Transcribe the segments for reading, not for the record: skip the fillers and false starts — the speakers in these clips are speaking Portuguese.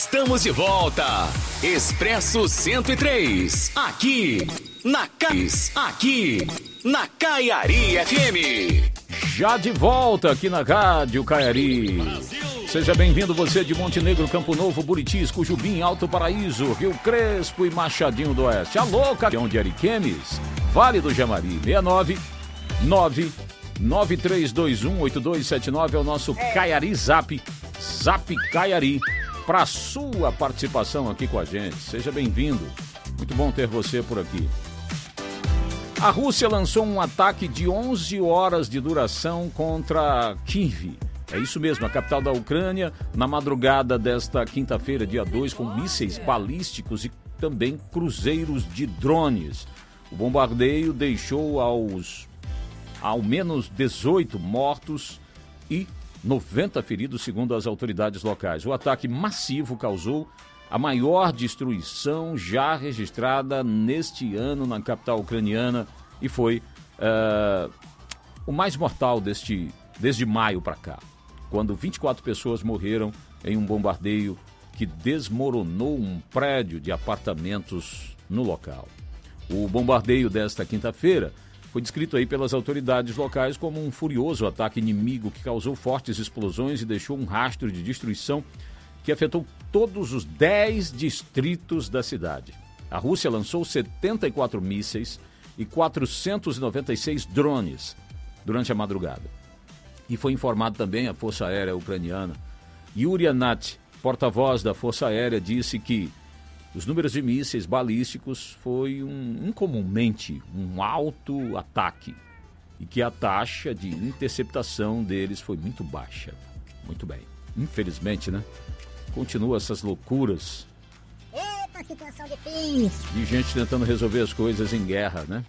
Estamos de volta. Expresso 103. Aqui na Caiari FM. Já de volta aqui na Rádio Caiari. Seja bem-vindo você de Montenegro, Campo Novo, Buritis, Cujubim, Alto Paraíso, Rio Crespo e Machadinho do Oeste. Alô, campeão de Ariquemes, Vale do Jamari, 699-9321-8279 é o nosso Caiari Zap Caiari, para sua participação aqui com a gente. Seja bem-vindo, muito bom ter você por aqui. A Rússia lançou um ataque de 11 horas de duração contra Kiev. É isso mesmo, a capital da Ucrânia, na madrugada desta quinta-feira, dia 2, com mísseis balísticos e também cruzeiros de drones. O bombardeio deixou ao menos 18 mortos e 90 feridos, segundo as autoridades locais. O ataque massivo causou a maior destruição já registrada neste ano na capital ucraniana e foi o mais mortal desde maio para cá, quando 24 pessoas morreram em um bombardeio que desmoronou um prédio de apartamentos no local. O bombardeio desta quinta-feira foi descrito aí pelas autoridades locais como um furioso ataque inimigo que causou fortes explosões e deixou um rastro de destruição que afetou todos os 10 distritos da cidade. A Rússia lançou 74 mísseis e 496 drones durante a madrugada. E foi informado também a Força Aérea Ucraniana. Yuri Anat, porta-voz da Força Aérea, disse que os números de mísseis balísticos foi incomumente um alto ataque e que a taxa de interceptação deles foi muito baixa. Muito bem. Infelizmente, né? Continua essas loucuras. Eita, situação difícil. De gente tentando resolver as coisas em guerra, né?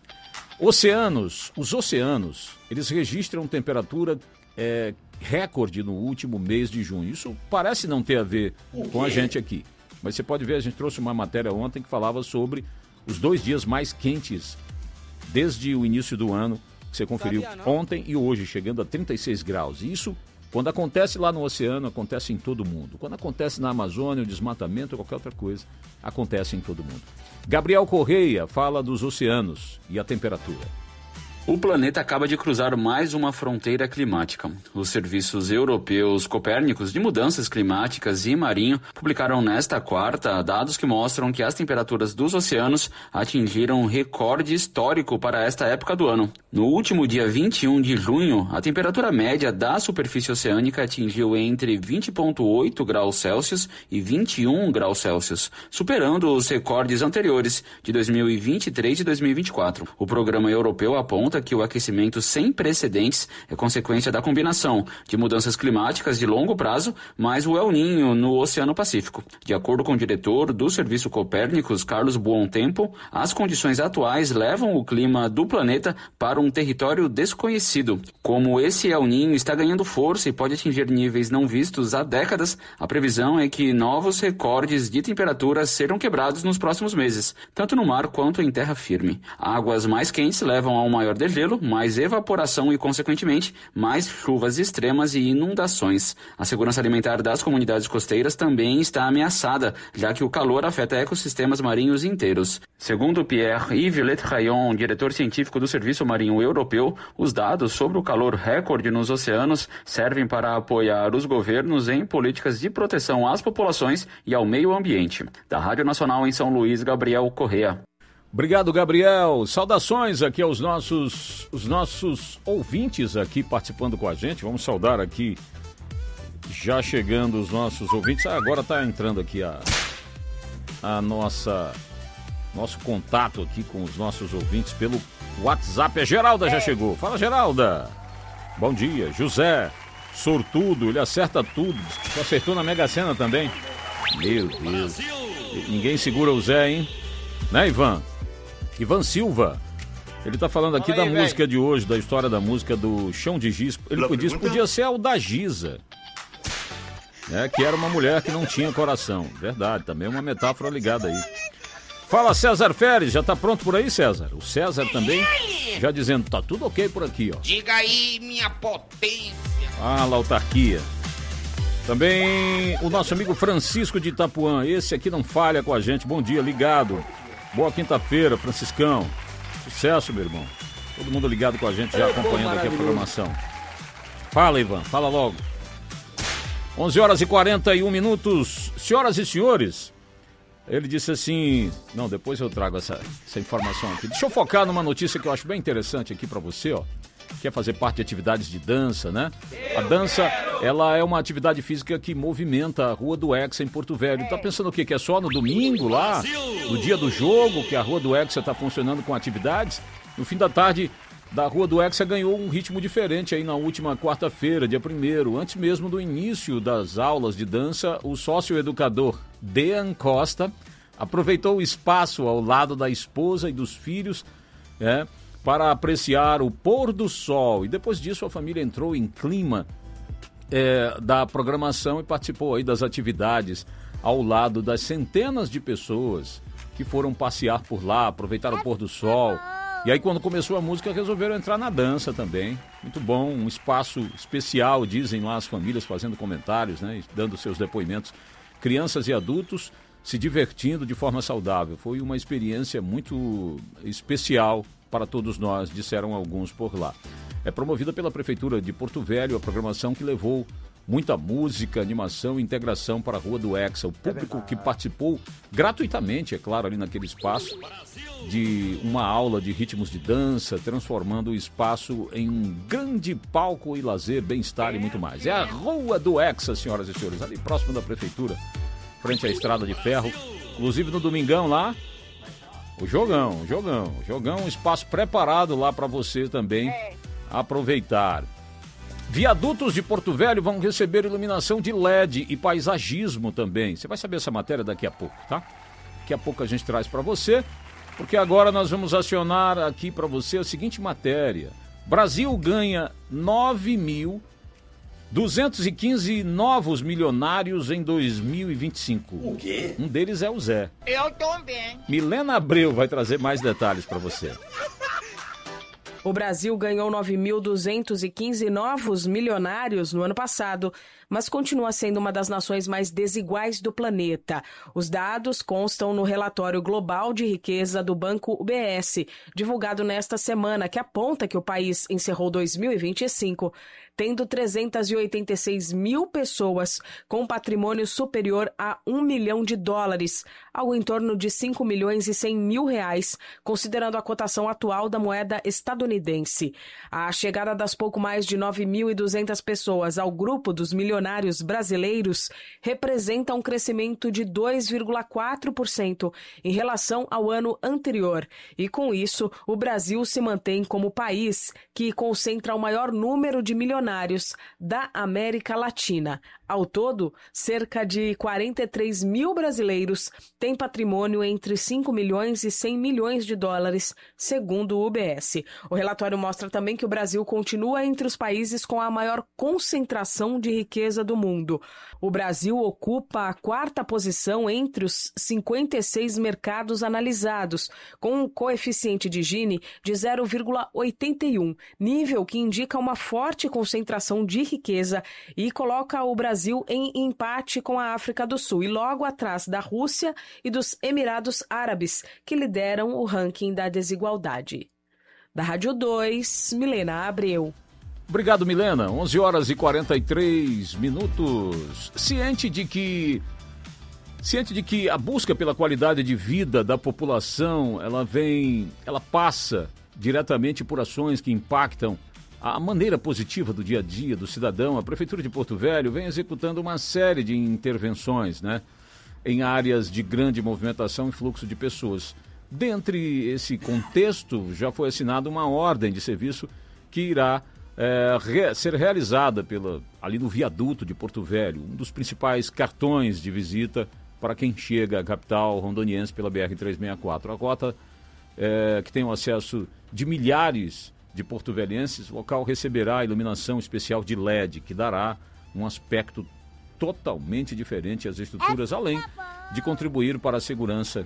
Os oceanos, eles registram temperatura recorde no último mês de junho. Isso parece não ter a ver com a gente aqui. Mas você pode ver, a gente trouxe uma matéria ontem que falava sobre os 2 dias mais quentes desde o início do ano, que você conferiu ontem e hoje, chegando a 36 graus. E isso, quando acontece lá no oceano, acontece em todo mundo. Quando acontece na Amazônia, o desmatamento ou qualquer outra coisa, acontece em todo mundo. Gabriel Correia fala dos oceanos e a temperatura. O planeta acaba de cruzar mais uma fronteira climática. Os serviços europeus Copérnicos de Mudanças Climáticas e Marinho publicaram nesta quarta dados que mostram que as temperaturas dos oceanos atingiram recorde histórico para esta época do ano. No último dia 21 de junho, a temperatura média da superfície oceânica atingiu entre 20,8 graus Celsius e 21 graus Celsius, superando os recordes anteriores de 2023 e 2024. O programa europeu aponta que o aquecimento sem precedentes é consequência da combinação de mudanças climáticas de longo prazo, mais o El Niño no Oceano Pacífico. De acordo com o diretor do Serviço Copérnicos, Carlos Buontempo, as condições atuais levam o clima do planeta para um território desconhecido. Como esse El Niño está ganhando força e pode atingir níveis não vistos há décadas, a previsão é que novos recordes de temperatura serão quebrados nos próximos meses, tanto no mar quanto em terra firme. Águas mais quentes levam a um maior degelo, mais evaporação e, consequentemente, mais chuvas extremas e inundações. A segurança alimentar das comunidades costeiras também está ameaçada, já que o calor afeta ecossistemas marinhos inteiros. Segundo Pierre-Yves Letraillon, diretor científico do Serviço Marinho Europeu, os dados sobre o calor recorde nos oceanos servem para apoiar os governos em políticas de proteção às populações e ao meio ambiente. Da Rádio Nacional em São Luís, Gabriel Correa. Obrigado, Gabriel. Saudações aqui aos nossos ouvintes aqui participando com a gente. Vamos saudar aqui, já chegando os nossos ouvintes. Agora está entrando aqui nosso contato aqui com os nossos ouvintes pelo WhatsApp. A Geralda já chegou. Fala, Geralda. Bom dia. José, sortudo, ele acerta tudo. Acertou na Mega Sena também. Meu Deus. Ninguém segura o Zé, hein? Né, Ivan? Ivan Silva, ele tá falando aqui da música de hoje, da história da música do Chão de Giz. Ele podia ser o da Giza, né, que era uma mulher que não tinha coração. Verdade, também uma metáfora ligada aí. Fala, César Feres, já tá pronto por aí, César? O César também já dizendo, tá tudo ok por aqui, ó. Diga aí, minha potência. Ah, autarquia. Também o nosso amigo Francisco de Itapuã, esse aqui não falha com a gente. Bom dia, ligado. Boa quinta-feira, Franciscão. Sucesso, meu irmão. Todo mundo ligado com a gente, já acompanhando aqui a programação. Fala, Ivan, fala logo. 11h41. Senhoras e senhores, ele disse assim... Não, depois eu trago essa informação aqui. Deixa eu focar numa notícia que eu acho bem interessante aqui pra você, ó. Quer fazer parte de atividades de dança, né? A dança, ela é uma atividade física que movimenta a Rua do Hexa em Porto Velho. Tá pensando o quê? Que é só no domingo lá? No dia do jogo, que a Rua do Hexa tá funcionando com atividades? No fim da tarde, da Rua do Hexa ganhou um ritmo diferente aí na última quarta-feira, dia 1º. Antes mesmo do início das aulas de dança, o sócio-educador Dean Costa aproveitou o espaço ao lado da esposa e dos filhos, para apreciar o pôr do sol. E depois disso a família entrou em clima da programação e participou aí das atividades ao lado das centenas de pessoas que foram passear por lá, aproveitar o pôr do sol. E aí quando começou a música resolveram entrar na dança também. Muito bom, um espaço especial, dizem lá as famílias fazendo comentários, né, dando seus depoimentos. Crianças e adultos se divertindo de forma saudável. Foi uma experiência muito especial para todos nós, disseram alguns por lá. É promovida pela Prefeitura de Porto Velho a programação que levou muita música, animação e integração para a Rua do Hexa. O público que participou gratuitamente, é claro, ali naquele espaço, de uma aula de ritmos de dança, transformando o espaço em um grande palco e lazer, bem-estar e muito mais. É a Rua do Hexa, senhoras e senhores, ali próximo da Prefeitura, frente à Estrada de Ferro. Inclusive no domingão lá, o jogão, um espaço preparado lá para você também aproveitar. Viadutos de Porto Velho vão receber iluminação de LED e paisagismo também. Você vai saber essa matéria daqui a pouco, tá? Daqui a pouco a gente traz para você, porque agora nós vamos acionar aqui para você a seguinte matéria. Brasil ganha 9.215 novos milionários em 2025. O quê? Um deles é o Zé. Eu também. Milena Abreu vai trazer mais detalhes para você. O Brasil ganhou 9.215 novos milionários no ano passado, mas continua sendo uma das nações mais desiguais do planeta. Os dados constam no relatório global de riqueza do Banco UBS, divulgado nesta semana, que aponta que o país encerrou 2025 tendo 386 mil pessoas com patrimônio superior a $1 milhão, algo em torno de 5 milhões e 100 mil reais, considerando a cotação atual da moeda estadunidense. A chegada das pouco mais de 9.200 pessoas ao grupo dos milionários brasileiros representa um crescimento de 2,4% em relação ao ano anterior. E com isso, o Brasil se mantém como o país que concentra o maior número de milionários da América Latina. Ao todo, cerca de 43 mil brasileiros têm patrimônio entre 5 milhões e 100 milhões de dólares, segundo o UBS. O relatório mostra também que o Brasil continua entre os países com a maior concentração de riqueza do mundo. O Brasil ocupa a 4ª posição entre os 56 mercados analisados, com um coeficiente de Gini de 0,81, nível que indica uma forte concentração de riqueza e coloca o Brasil em empate com a África do Sul e logo atrás da Rússia e dos Emirados Árabes, que lideram o ranking da desigualdade. Da Rádio 2, Milena Abreu. Obrigado, Milena. 11h43. Ciente de que a busca pela qualidade de vida da população, ela passa diretamente por ações que impactam a maneira positiva do dia a dia do cidadão. A Prefeitura de Porto Velho vem executando uma série de intervenções, né, em áreas de grande movimentação e fluxo de pessoas. Dentre esse contexto, já foi assinada uma ordem de serviço que irá ser realizada ali no viaduto de Porto Velho, um dos principais cartões de visita para quem chega à capital rondoniense pela BR-364. A rota que tem o acesso de milhares de porto-velhenses, o local receberá iluminação especial de LED, que dará um aspecto totalmente diferente às estruturas, além de contribuir para a segurança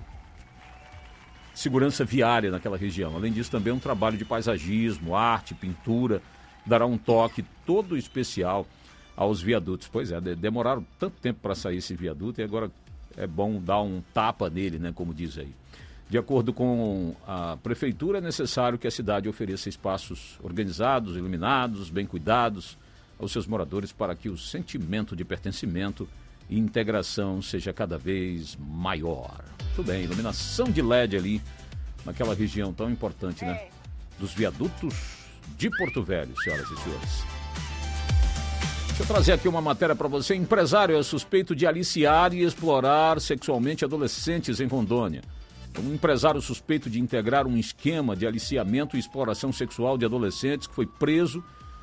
viária naquela região. Além disso, também um trabalho de paisagismo, arte, pintura, dará um toque todo especial aos viadutos. Pois é, demoraram tanto tempo para sair esse viaduto e agora é bom dar um tapa nele, né, como diz aí. De acordo com a prefeitura, é necessário que a cidade ofereça espaços organizados, iluminados, bem cuidados aos seus moradores para que o sentimento de pertencimento e integração seja cada vez maior. Tudo bem, iluminação de LED ali naquela região tão importante, né? Dos viadutos de Porto Velho, senhoras e senhores. Deixa eu trazer aqui uma matéria para você. Empresário é suspeito de aliciar e explorar sexualmente adolescentes em Rondônia. Um empresário suspeito de integrar um esquema de aliciamento e exploração sexual de adolescentes que foi preso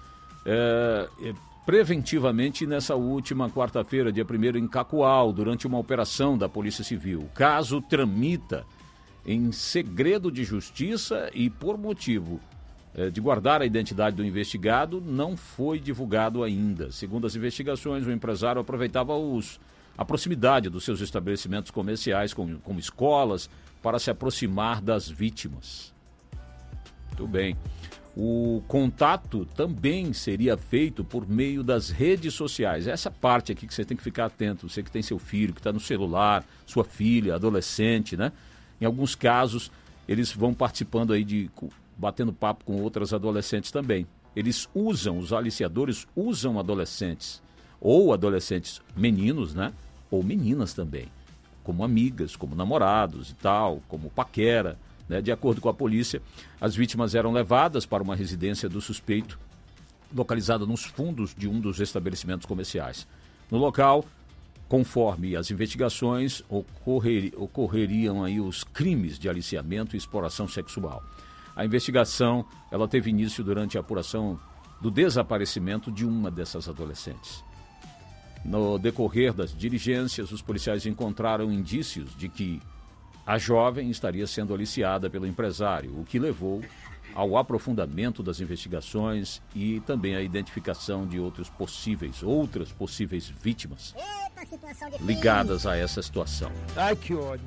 preventivamente nessa última quarta-feira, dia 1º, em Cacoal, durante uma operação da Polícia Civil. O caso tramita em segredo de justiça e, por motivo de guardar a identidade do investigado, não foi divulgado ainda. Segundo as investigações, o empresário aproveitava a proximidade dos seus estabelecimentos comerciais, como escolas, para se aproximar das vítimas. Muito bem. O contato também seria feito por meio das redes sociais. Essa parte aqui que você tem que ficar atento. Você que tem seu filho, que está no celular, sua filha, adolescente, né? Em alguns casos, eles vão participando aí batendo papo com outras adolescentes também. Os aliciadores usam adolescentes, ou adolescentes meninos, né? Ou meninas também, como amigas, como namorados e tal, como paquera. De acordo com a polícia, as vítimas eram levadas para uma residência do suspeito, localizada nos fundos de um dos estabelecimentos comerciais. No local, conforme as investigações, ocorreriam aí os crimes de aliciamento e exploração sexual. A investigação ela teve início durante a apuração do desaparecimento de uma dessas adolescentes. No decorrer das diligências, os policiais encontraram indícios de que a jovem estaria sendo aliciada pelo empresário, o que levou ao aprofundamento das investigações e também à identificação de outras possíveis vítimas ligadas a essa situação. Ai, que ódio.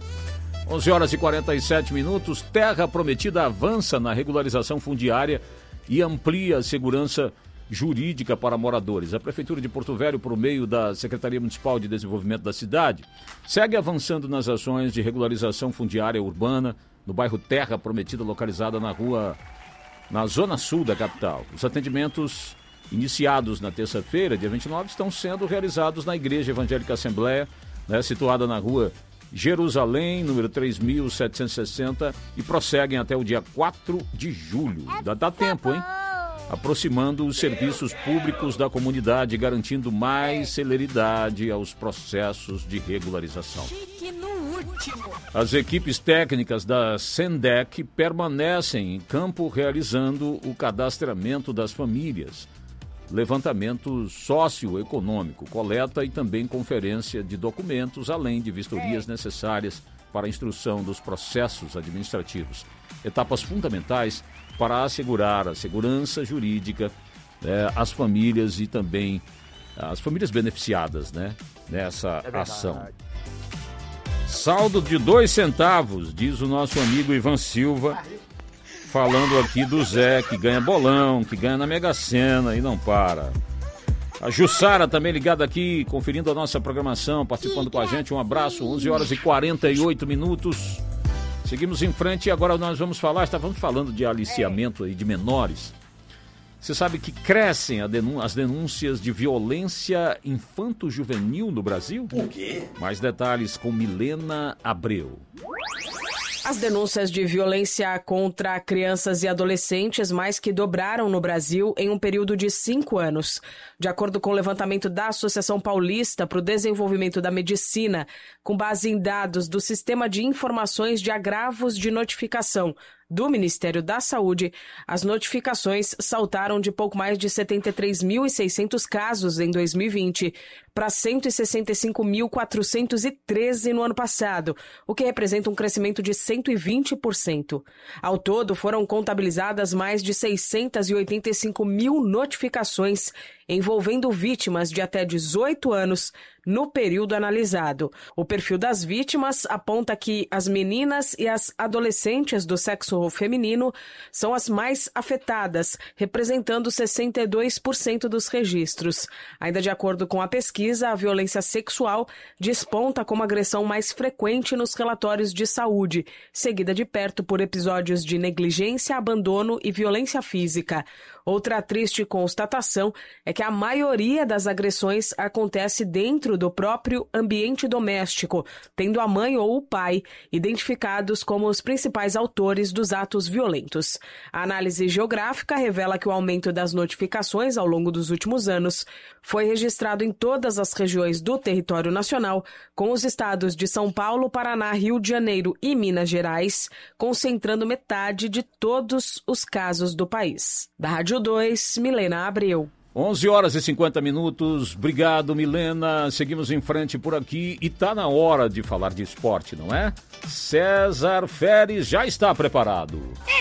11h47, Terra Prometida avança na regularização fundiária e amplia a segurança jurídica para moradores. A Prefeitura de Porto Velho, por meio da Secretaria Municipal de Desenvolvimento da cidade, segue avançando nas ações de regularização fundiária urbana no bairro Terra Prometida, localizada na zona sul da capital. Os atendimentos iniciados na terça-feira, dia 29, estão sendo realizados na Igreja Evangélica Assembleia, situada na rua Jerusalém, número 3.760, e prosseguem até o dia 4 de julho. Dá tempo, hein? Aproximando os serviços públicos da comunidade, garantindo mais celeridade aos processos de regularização. As equipes técnicas da SENDEC permanecem em campo realizando o cadastramento das famílias, levantamento socioeconômico, coleta e também conferência de documentos, além de vistorias necessárias para a instrução dos processos administrativos. Etapas fundamentais para assegurar a segurança jurídica às famílias e também às famílias beneficiadas, nessa ação. Saldo de 2 centavos, diz o nosso amigo Ivan Silva, falando aqui do Zé, que ganha bolão, que ganha na Mega Sena e não para. A Jussara também ligada aqui, conferindo a nossa programação, participando com a gente. Um abraço, 11h48. Seguimos em frente e agora nós estávamos falando de aliciamento aí de menores. Você sabe que crescem as denúncias de violência infanto-juvenil no Brasil? O quê? Mais detalhes com Milena Abreu. As denúncias de violência contra crianças e adolescentes mais que dobraram no Brasil em um período de 5 anos. De acordo com o levantamento da Associação Paulista para o Desenvolvimento da Medicina, com base em dados do Sistema de Informações de Agravos de Notificação do Ministério da Saúde, as notificações saltaram de pouco mais de 73.600 casos em 2020 para 165.413 no ano passado, o que representa um crescimento de 120%. Ao todo, foram contabilizadas mais de 685 mil notificações envolvendo vítimas de até 18 anos no período analisado. O perfil das vítimas aponta que as meninas e as adolescentes do sexo feminino são as mais afetadas, representando 62% dos registros. Ainda de acordo com a pesquisa, a violência sexual desponta como agressão mais frequente nos relatórios de saúde, seguida de perto por episódios de negligência, abandono e violência física. Outra triste constatação é que a maioria das agressões acontece dentro do próprio ambiente doméstico, tendo a mãe ou o pai identificados como os principais autores dos atos violentos. A análise geográfica revela que o aumento das notificações ao longo dos últimos anos foi registrado em todas as regiões do território nacional, com os estados de São Paulo, Paraná, Rio de Janeiro e Minas Gerais concentrando metade de todos os casos do país. Da Rádio 2, Milena Abreu. 11 horas e 50 minutos. Obrigado, Milena. Seguimos em frente por aqui e tá na hora de falar de esporte, não é? César Feres já está preparado.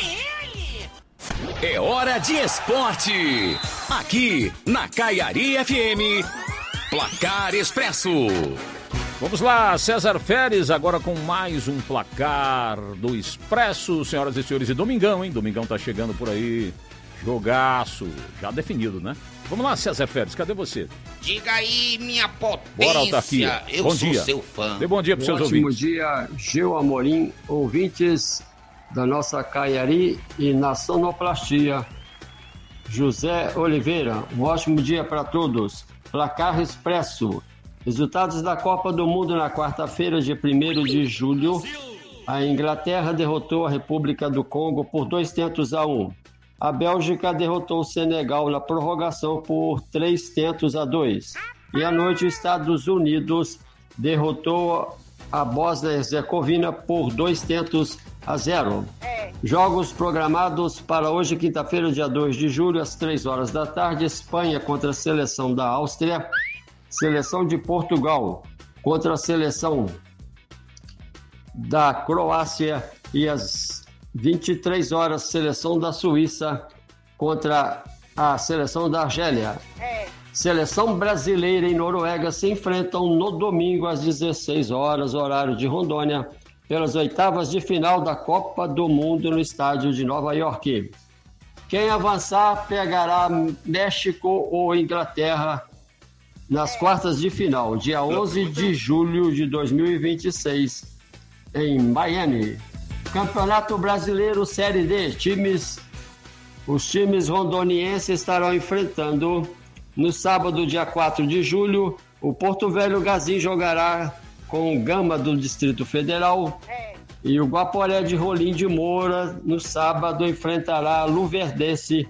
É hora de esporte. Aqui na Caiari FM. Placar Expresso. Vamos lá, César Feres, agora com mais um placar do Expresso. Senhoras e senhores, e domingão, hein? Domingão tá chegando por aí. Jogaço, já definido, né? Vamos lá, César Feres, cadê você? Diga aí, minha potência. Bora, autarquia. Eu bom sou dia. Seu fã. Dê bom dia para os seus ouvintes. Ótimo dia, Gil Amorim, ouvintes da nossa Caiari e na sonoplastia. José Oliveira, um ótimo dia para todos. Placar Expresso. Resultados da Copa do Mundo na quarta-feira, dia 1º de julho. A Inglaterra derrotou a República do Congo por 2-1. A Bélgica derrotou o Senegal na prorrogação por 3-2. E à noite, os Estados Unidos derrotou a Bósnia e Herzegovina por 2-0. Jogos programados para hoje, quinta-feira, dia 2 de julho, às 3 horas da tarde. Espanha contra a seleção da Áustria. Seleção de Portugal contra a seleção da Croácia. E às 23 horas, seleção da Suíça contra a seleção da Argélia. Seleção brasileira e Noruega se enfrentam no domingo às 16 horas, horário de Rondônia, pelas oitavas de final da Copa do Mundo no estádio de Nova York. Quem avançar pegará México ou Inglaterra nas quartas de final, dia 11 de julho de 2026, em Miami. Campeonato Brasileiro Série D, os times rondonienses estarão enfrentando no sábado, dia 4 de julho, o Porto Velho Gazin jogará com o Gama do Distrito Federal e o Guaporé de Rolim de Moura no sábado enfrentará a Luverdense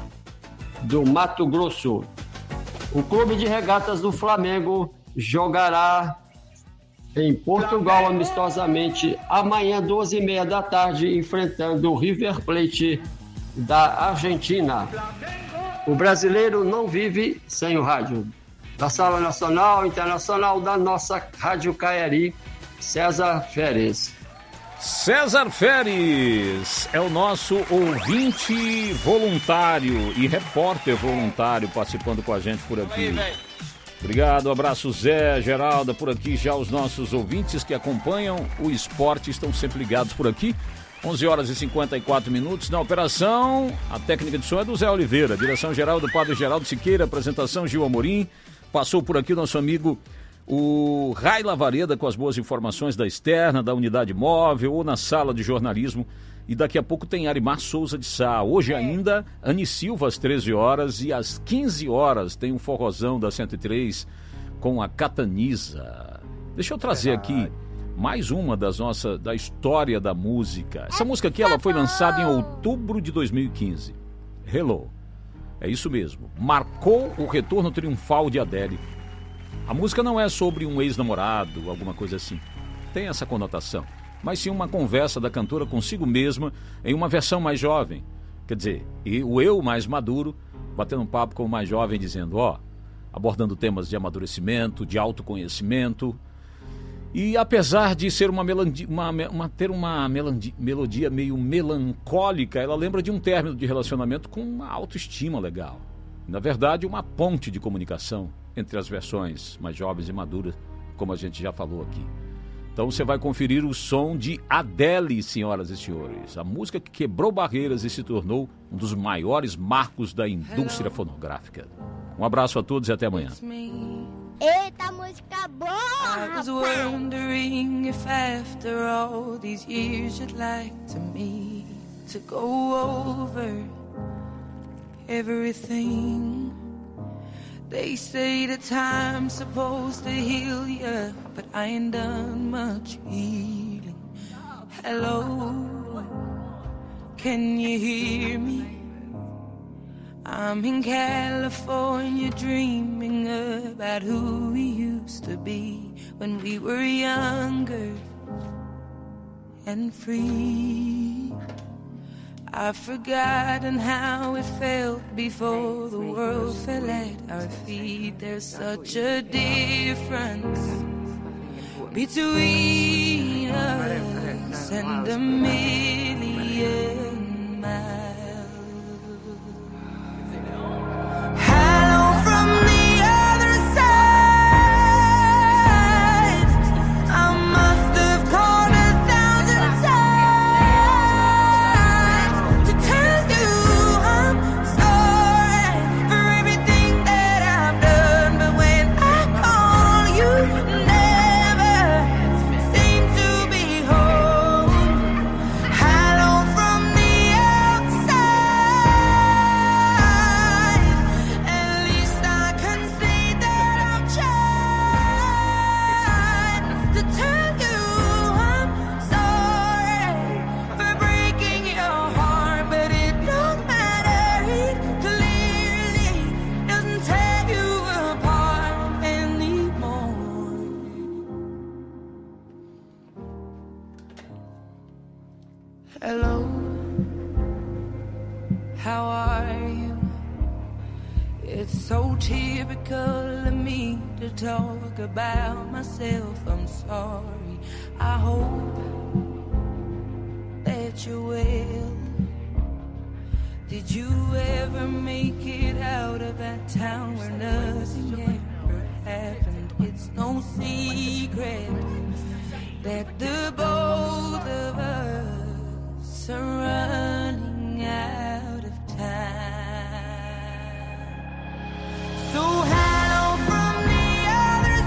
do Mato Grosso. O Clube de Regatas do Flamengo jogará em Portugal amistosamente amanhã, 12h30 da tarde, enfrentando o River Plate da Argentina. O brasileiro não vive sem o rádio. Da Sala Nacional e Internacional da nossa Rádio Caiari, César Feres. César Feres é o nosso ouvinte voluntário e repórter voluntário participando com a gente por aqui. Obrigado, abraço Zé, Geralda, por aqui já os nossos ouvintes que acompanham o esporte estão sempre ligados por aqui. 11 horas e 54 minutos. Na operação, a técnica de som é do Zé Oliveira, direção geral do Padre Geraldo Siqueira, apresentação Gil Amorim. Passou por aqui o nosso amigo o Rai Lavareda com as boas informações da externa, da unidade móvel ou na sala de jornalismo. E daqui a pouco tem Arimar Souza de Sá. Hoje ainda, Ani Silva às 13 horas e às 15 horas tem um forrozão da 103 com a Cataniza. Deixa eu trazer aqui mais uma da história da música. Essa música aqui ela foi lançada em outubro de 2015. Hello. É isso mesmo. Marcou o retorno triunfal de Adele. A música não é sobre um ex-namorado, alguma coisa assim. Tem essa conotação. Mas sim uma conversa da cantora consigo mesma em uma versão mais jovem. Quer dizer, o eu mais maduro, batendo um papo com o mais jovem, dizendo, abordando temas de amadurecimento, de autoconhecimento. E apesar de ser ter uma melodia meio melancólica, ela lembra de um término de relacionamento com uma autoestima legal. Na verdade, uma ponte de comunicação entre as versões mais jovens e maduras, como a gente já falou aqui. Então você vai conferir o som de Adele, senhoras e senhores. A música que quebrou barreiras e se tornou um dos maiores marcos da indústria fonográfica. Um abraço a todos e até amanhã. Eita, música boa, I was wondering if after all these years you'd like to me to go over everything. They say that time's supposed to heal you, but I ain't done much healing. Hello, can you hear me? I'm in California dreaming about who we used to be when we were younger and free. I've forgotten how it felt before the world fell at our feet. There's such a difference between us and a million miles. Hello from the other side. I must have called 1,000 times to tell you I'm sorry for everything that I've done. But when I call, you never seem to be home. Hello from the outside. At least I can say that I've tried to tell you I'm sorry for breaking your heart, but it don't matter. It clearly doesn't tear you apart anymore. Hello, how are you? It's so typical of me to talk about myself. I'm sorry. I hope that you're well. Did you ever make it out of that town where nothing ever happened? It's no secret that the both of us are running out of time. So hello from the other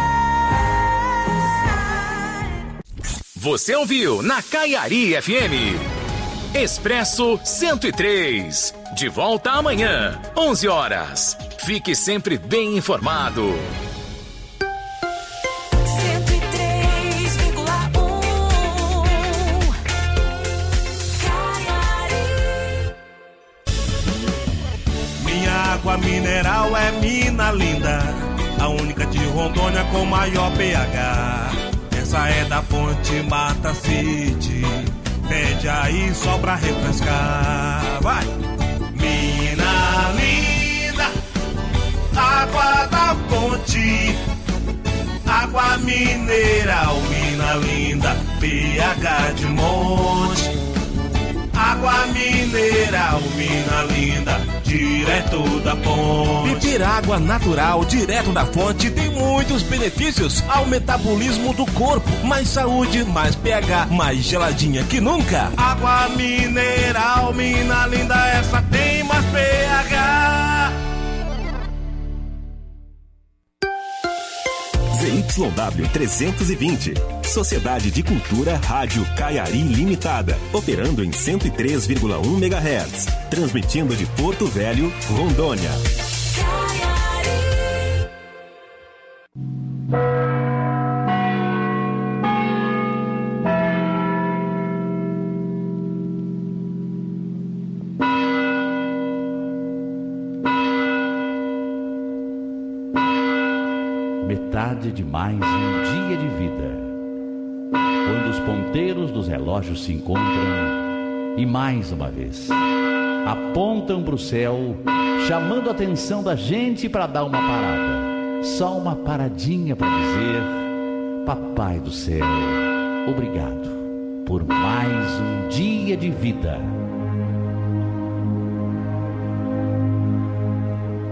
side. Você ouviu na Caiari FM. Expresso 103. De volta amanhã, 11 horas. Fique sempre bem informado. 103,1 Caiari. Minha água mineral é Mina Linda, a única de Rondônia com maior pH. Essa é da fonte Mata City, pede aí só pra refrescar. Vai! Mina Linda, água da fonte, água mineral, Mina Linda, pH de monte. Água mineral, Mina Linda, direto da fonte. Beber água natural, direto da fonte, tem muitos benefícios ao metabolismo do corpo. Mais saúde, mais pH, mais geladinha que nunca. Água mineral, Mina Linda, essa tem mais pH. ZYW 320, Sociedade de Cultura Rádio Caiari Limitada, operando em 103,1 MHz, transmitindo de Porto Velho, Rondônia. Metade de mais um dia de vida. Quando os ponteiros dos relógios se encontram e mais uma vez apontam para o céu, chamando a atenção da gente para dar uma parada. Só uma paradinha para dizer: Papai do céu, obrigado por mais um dia de vida.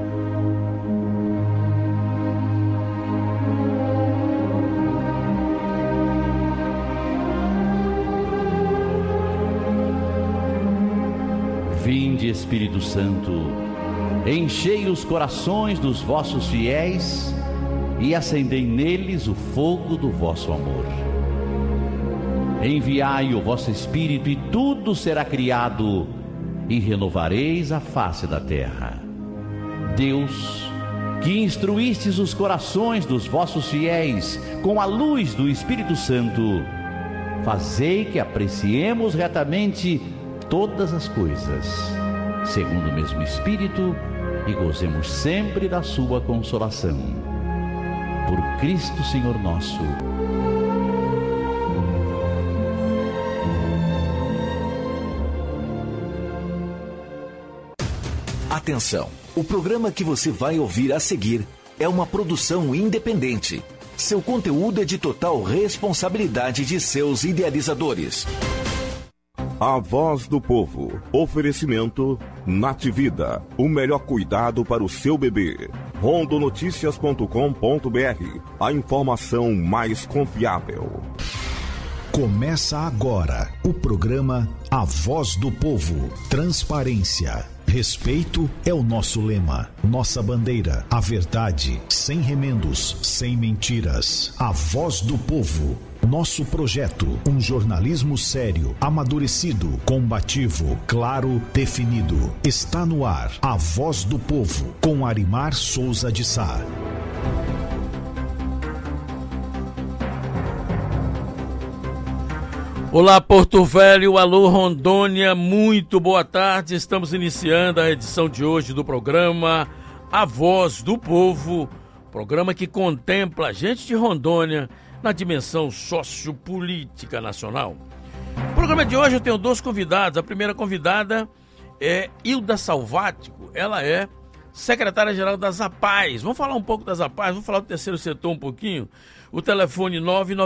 Vinde, Espírito Santo, enchei os corações dos vossos fiéis e acendei neles o fogo do vosso amor. Enviai o vosso Espírito e tudo será criado e renovareis a face da terra. Deus, que instruístes os corações dos vossos fiéis com a luz do Espírito Santo, fazei que apreciemos retamente todas as coisas, segundo o mesmo Espírito, e gozemos sempre da sua consolação. Por Cristo Senhor nosso. Atenção! O programa que você vai ouvir a seguir é uma produção independente. Seu conteúdo é de total responsabilidade de seus idealizadores. A Voz do Povo. Oferecimento Nativida. O melhor cuidado para o seu bebê. rondonoticias.com.br. A informação mais confiável. Começa agora o programa A Voz do Povo. Transparência. Respeito é o nosso lema, nossa bandeira, a verdade, sem remendos, sem mentiras. A Voz do Povo. Nosso projeto, um jornalismo sério, amadurecido, combativo, claro, definido. Está no ar, A Voz do Povo, com Arimar Souza de Sá. Olá, Porto Velho, alô, Rondônia, muito boa tarde. Estamos iniciando a edição de hoje do programa A Voz do Povo, programa que contempla a gente de Rondônia na dimensão sociopolítica nacional. No programa de hoje eu tenho dois convidados. A primeira convidada é Hilda Salvático, ela é secretária-geral da Zapaz. Vamos falar um pouco da Zapaz, vamos falar do terceiro setor um pouquinho. O telefone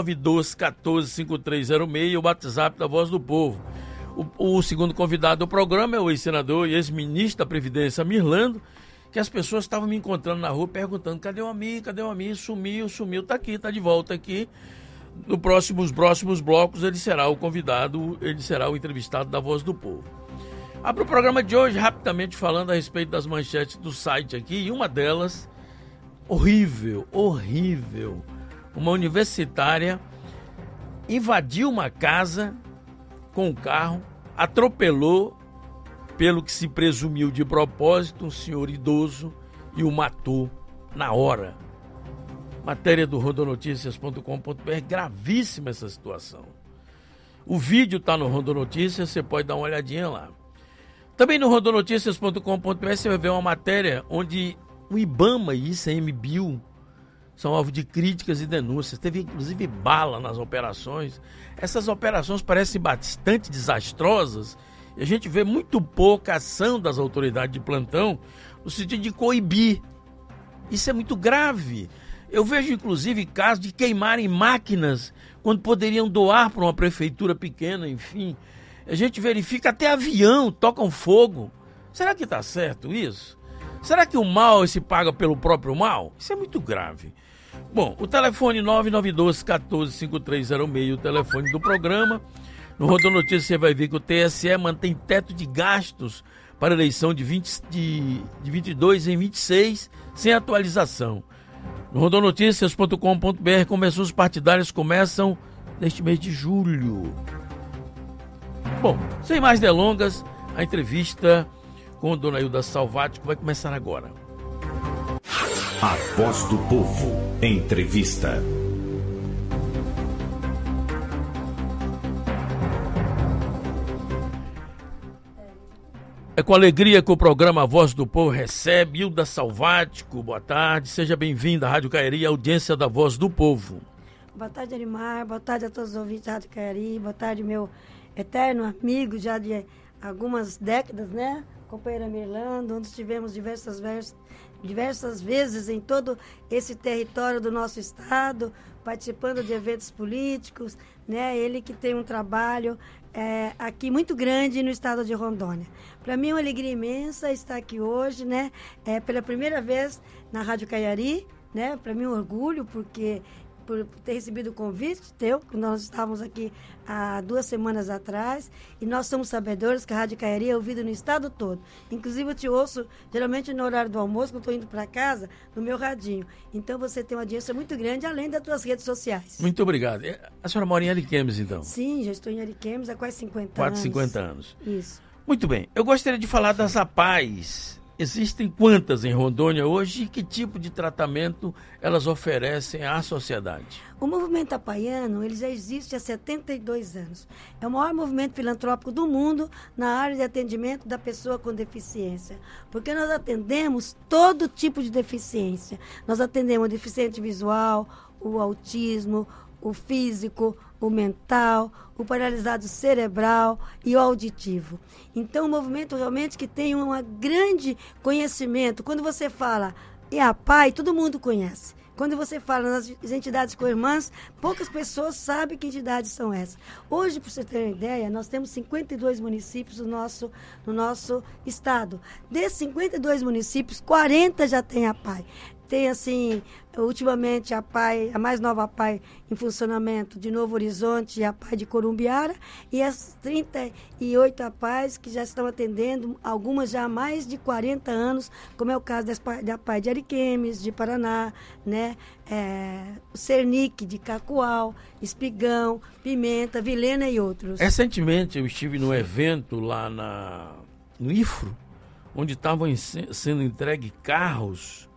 992-145306, o WhatsApp da Voz do Povo. O segundo convidado do programa é o ex-senador e ex-ministro da Previdência, Mirlando, que as pessoas estavam me encontrando na rua perguntando: cadê o amigo, sumiu, tá aqui, tá de volta aqui. Nos próximos blocos ele será o convidado, ele será o entrevistado da Voz do Povo. Abro o programa de hoje rapidamente falando a respeito das manchetes do site aqui, e uma delas, horrível. Uma universitária invadiu uma casa com um carro, atropelou, pelo que se presumiu de propósito, um senhor idoso e o matou na hora. Matéria do rondonoticias.com.br, gravíssima essa situação. O vídeo está no Rondonoticias, você pode dar uma olhadinha lá. Também no rondonoticias.com.br você vai ver uma matéria onde o IBAMA e ICMBio são alvo de críticas e denúncias. Teve inclusive bala nas operações. Essas operações parecem bastante desastrosas e a gente vê muito pouca ação das autoridades de plantão no sentido de coibir. Isso é muito grave. Eu vejo inclusive casos de queimarem máquinas quando poderiam doar para uma prefeitura pequena, enfim. A gente verifica até avião, tocam fogo. Será que está certo isso? Será que o mal se paga pelo próprio mal? Isso é muito grave. Bom, o telefone 992-145306, o telefone do programa. No Rondonoticias você vai ver que o TSE mantém teto de gastos para a eleição de 22 em 26, sem atualização. No rondonoticias.com.br, convenções partidárias começam neste mês de julho. Bom, sem mais delongas, a entrevista com a dona Hilda Salvático vai começar agora. A Voz do Povo. Entrevista. É com alegria que o programa A Voz do Povo recebe Hilda Salvático. Boa tarde, seja bem-vinda à Rádio Caiari, audiência da Voz do Povo. Boa tarde, Arimar. Boa tarde a todos os ouvintes da Rádio Caiari. Boa tarde, meu eterno amigo, já de algumas décadas, né? Companheira Mirlando, onde estivemos diversas vezes em todo esse território do nosso estado, participando de eventos políticos, né? Ele que tem um trabalho aqui muito grande no estado de Rondônia. Para mim é uma alegria imensa estar aqui hoje, né? Pela primeira vez na Rádio Caiari, né? Para mim é um orgulho, porque por ter recebido o convite teu, que nós estávamos aqui há 2 semanas atrás, e nós somos sabedores que a Rádio Caiari é ouvida no estado todo. Inclusive, eu te ouço, geralmente, no horário do almoço, quando estou indo para casa, no meu radinho. Então, você tem uma audiência muito grande, além das tuas redes sociais. Muito obrigado. A senhora mora em Ariquemes, então? Sim, já estou em Ariquemes há quase 50 quase anos. 50 anos. Isso. Muito bem. Eu gostaria de falar das APAES. Existem quantas em Rondônia hoje e que tipo de tratamento elas oferecem à sociedade? O movimento apaiano, ele já existe há 72 anos. É o maior movimento filantrópico do mundo na área de atendimento da pessoa com deficiência. Porque nós atendemos todo tipo de deficiência. Nós atendemos o deficiente visual, o autismo, o físico, o mental, o paralisado cerebral e o auditivo. Então, um movimento realmente que tem um grande conhecimento. Quando você fala em APAE, todo mundo conhece. Quando você fala nas entidades co-irmãs, poucas pessoas sabem que entidades são essas. Hoje, para você ter uma ideia, nós temos 52 municípios no nosso estado. Desses 52 municípios, 40 já têm APAE. Tem, assim, ultimamente a mais nova APAE em funcionamento de Novo Horizonte e a APAE de Corumbiara, e as 38 APAEs que já estão atendendo, algumas já há mais de 40 anos, como é o caso da APAE de Ariquemes, de Paraná, né? O Cernic de Cacoal, Espigão, Pimenta, Vilena e outros. Recentemente eu estive num evento lá no IFRO, onde estavam sendo entregues carros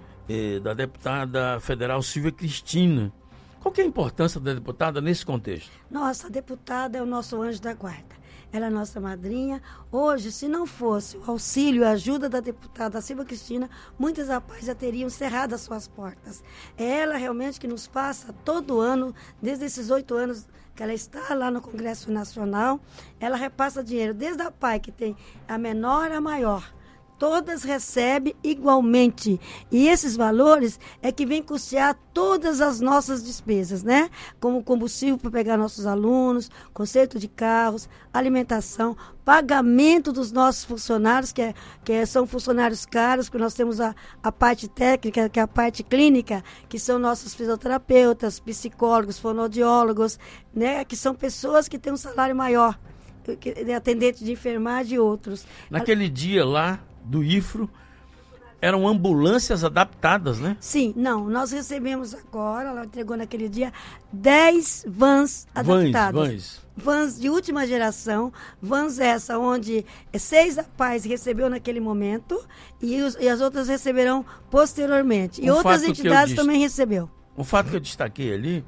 da deputada federal Silvia Cristina. Qual que é a importância da deputada nesse contexto? Nossa, a deputada é o nosso anjo da guarda. Ela é nossa madrinha. Hoje, se não fosse o auxílio e a ajuda da deputada Silvia Cristina, muitas APAEs já teriam cerrado as suas portas. É ela realmente que nos passa todo ano, desde esses 8 anos que ela está lá no Congresso Nacional, ela repassa dinheiro, desde a APAE, que tem a menor a maior. Todas recebem igualmente. E esses valores é que vem custear todas as nossas despesas, né? Como combustível para pegar nossos alunos, conserto de carros, alimentação, pagamento dos nossos funcionários, que são funcionários caros, porque nós temos a parte técnica, que é a parte clínica, que são nossos fisioterapeutas, psicólogos, fonoaudiólogos, né? Que são pessoas que têm um salário maior, atendente de enfermagem e outros. Naquele dia lá do IFRO, eram ambulâncias adaptadas, né? Sim, não, nós recebemos agora, ela entregou naquele dia 10 vans adaptadas. Vans de última geração, vans essa onde 6 APAEs recebeu naquele momento e as outras receberão posteriormente. E outras entidades também recebeu. O fato que eu destaquei ali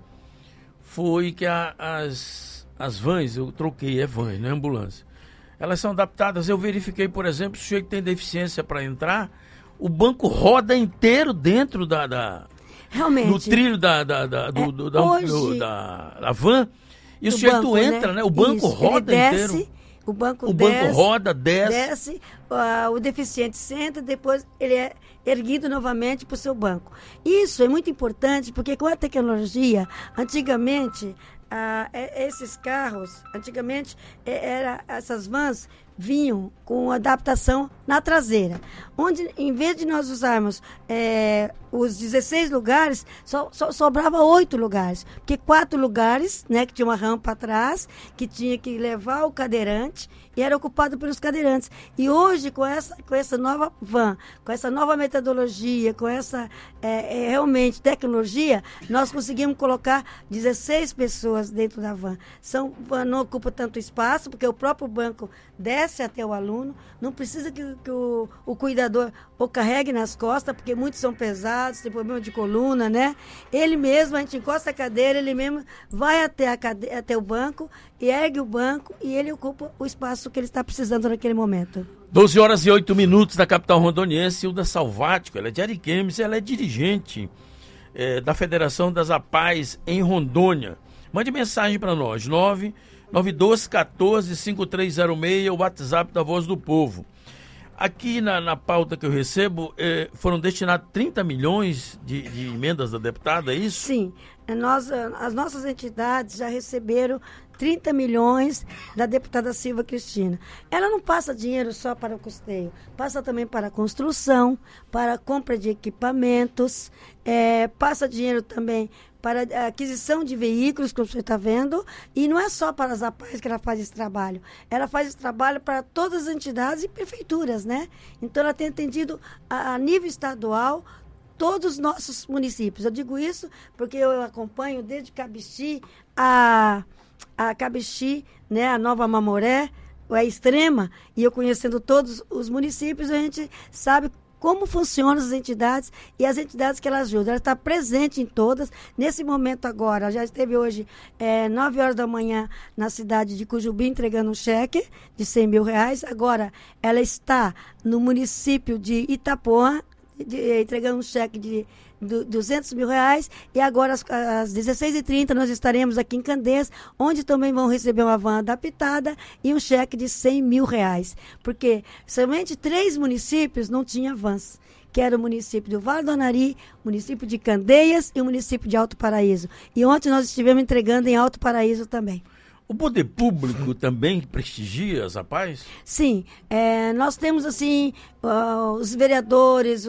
foi que as vans, eu troquei, vans, não é ambulância. Elas são adaptadas. Eu verifiquei, por exemplo, se o sujeito tem deficiência para entrar, o banco roda inteiro dentro realmente, no trilho da van, e o sujeito entra, né? O banco roda inteiro. O banco roda, desce, o deficiente senta, depois ele é erguido novamente para o seu banco. Isso é muito importante, porque com a tecnologia, antigamente, esses carros, antigamente, essas vans vinham com adaptação na traseira, onde em vez de nós usarmos os 16 lugares, só sobrava 8 lugares, porque 4 lugares, né, que tinha uma rampa atrás, que tinha que levar o cadeirante, e era ocupado pelos cadeirantes. E hoje, com essa nova van, com essa nova metodologia, com essa realmente tecnologia, nós conseguimos colocar 16 pessoas dentro da van. Não ocupa tanto espaço, porque o próprio banco desce até o aluno, não precisa que o cuidador o carregue nas costas, porque muitos são pesados, tem problema de coluna, né? Ele mesmo, a gente encosta a cadeira, ele mesmo vai até o banco, e ergue o banco, e ele ocupa o espaço que ele está precisando naquele momento. 12h08 da capital rondoniense. Hilda Salvático, ela é de Ariquemes, ela é dirigente da Federação das APAEs em Rondônia. Mande mensagem para nós, 99214-5306, o WhatsApp da Voz do Povo. Aqui na pauta que eu recebo, foram destinados 30 milhões de emendas da deputada, é isso? Sim, as nossas entidades já receberam 30 milhões da deputada Silvia Cristina. Ela não passa dinheiro só para o custeio, passa também para a construção, para a compra de equipamentos, passa dinheiro também para a aquisição de veículos, como você está vendo, e não é só para as APAES que ela faz esse trabalho. Ela faz esse trabalho para todas as entidades e prefeituras, né? Então, ela tem atendido a nível estadual todos os nossos municípios. Eu digo isso porque eu acompanho desde Cabixi a Cabixi, né, a Nova Mamoré, a Extrema, e eu conhecendo todos os municípios, a gente sabe como funcionam as entidades e as entidades que ela ajuda. Ela está presente em todas. Nesse momento agora, já esteve hoje 9 horas da manhã na cidade de Cujubi entregando um cheque de R$100 mil. Agora, ela está no município de Itapuã, entregando um cheque de R$200 mil, e agora às 16h30 nós estaremos aqui em Candeias, onde também vão receber uma van adaptada e um cheque de R$100 mil, porque somente 3 municípios não tinham vans, que era o município do Vale do Anari, município de Candeias e o município de Alto Paraíso, e ontem nós estivemos entregando em Alto Paraíso também. O poder público também prestigia as APAES? Sim, nós temos assim os vereadores,